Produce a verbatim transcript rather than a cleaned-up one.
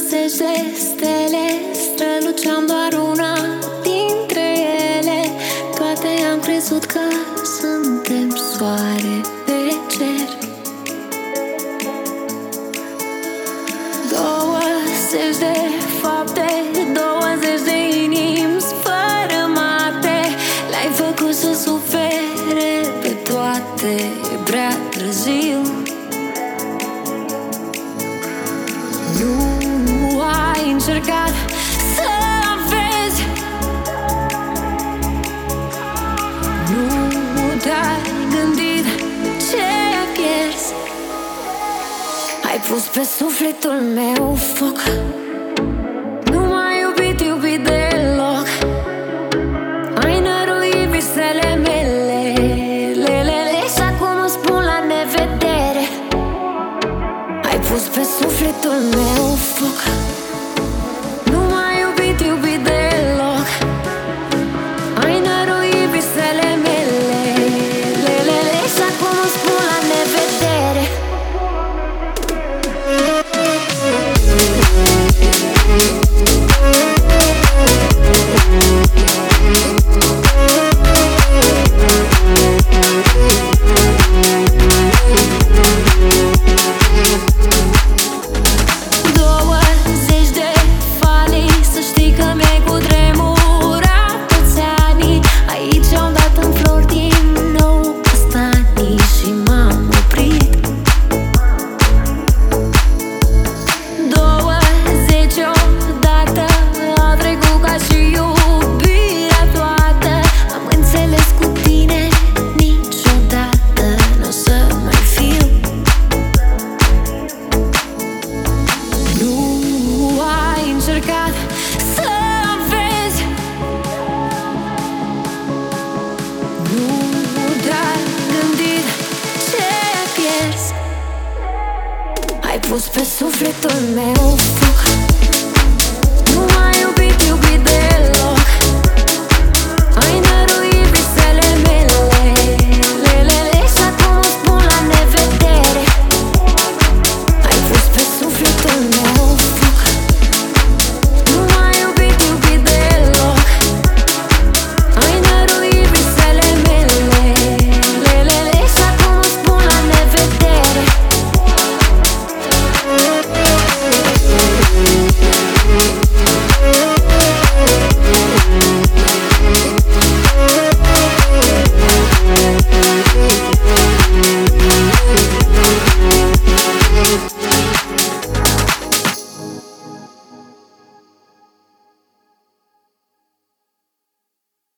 zeci de stele străluceam doar una dintre ele. Toate am crezut că suntem soare pe cer. Douăzeci de fapte, douăzeci de inimi sfărâmate. Le-ai făcut să sufere pe toate, e prea târziu. Nu ai încercat să vezi, nu te-ai gândit ce pierzi. Ai pus pe sufletul meu foc, nu m-ai iubit, iubit deloc. Ai năruit visele mele, lelele, și acum îmi spun la nevedere. Ai pus pe sufletul meu foc, nu m-ai iubit, iubit deloc. Ai năruit visele mele, lelele, și acum îmi spun la nevedere. Douăzeci de falii, să știi că mi-ai cutremurat toți anii. Aici am dat în flori din nou castanii și m-am oprit. Douăzeci odată au trecut ca și iubirea toată. Am înțeles cu tine, niciodată n-o să mai fiu. Nu ai încercat să vezi, nu te-ai gândit ce pierzi. Ai pus pe sufletul meu foc,